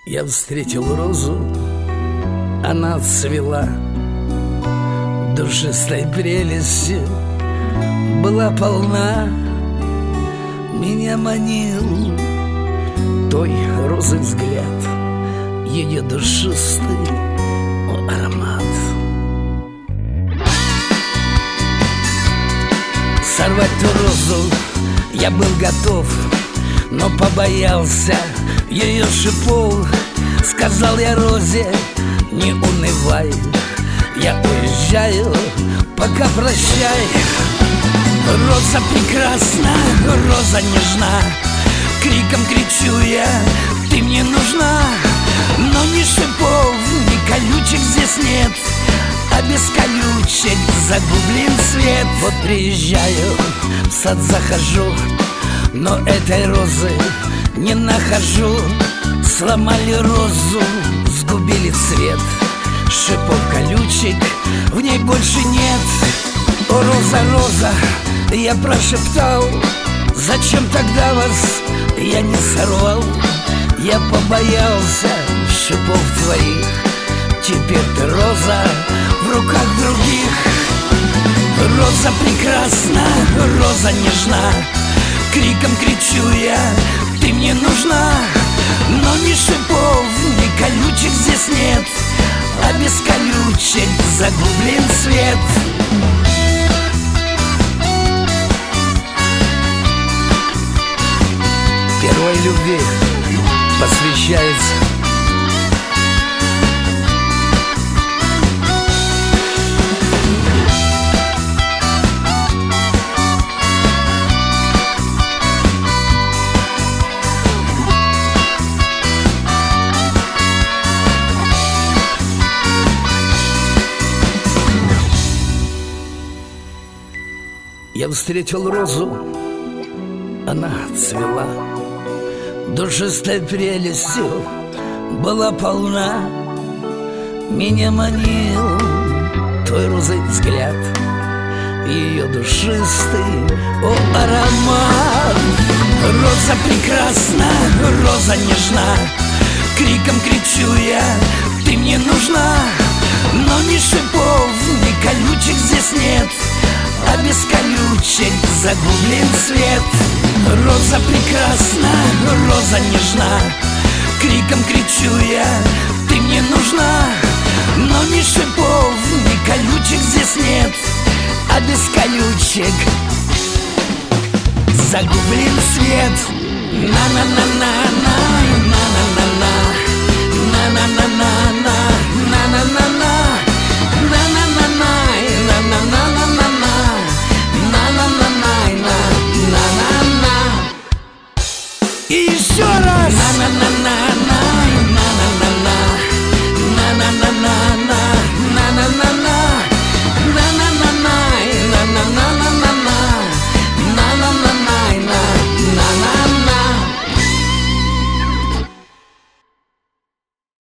Я встретил розу, она цвела душистой прелестью, была полна. Меня манил той розы взгляд, ее душистый аромат. Сорвать ту розу я был готов, но побоялся ее шипов. Сказал я розе: не унывай, я уезжаю, пока прощай. Роза прекрасна, роза нежна, криком кричу я: ты мне нужна. Но ни шипов, ни колючек здесь нет, а без колючек загублен свет. Вот приезжаю, в сад захожу, но этой розы не нахожу. Сломали розу, сгубили цвет, шипов колючек в ней больше нет. О, роза, роза, я прошептал, зачем тогда вас я не сорвал? Я побоялся шипов твоих, теперь ты, роза, в руках других. Роза прекрасна, роза нежна, криком кричу я: ты мне нужна. Но ни шипов, ни колючек здесь нет, а без колючек загублен свет. Первой любви посвящается. Я встретил розу, она цвела душистой прелестью, была полна. Меня манил твой розовый взгляд, ее душистый аромат. Роза прекрасна, роза нежна, криком кричу я: ты мне нужна. Но ни шипов, ни колючек здесь нет, а без колючек загублен свет. Роза прекрасна, роза нежна, криком кричу я: ты мне нужна. Но ни шипов, ни колючек здесь нет, а без колючек загублен свет. На-на-на-на-на, на-на-на-на, на-на-на-на-на, на-на-на-на, на-на-на-на, на-на-на-на. И еще раз!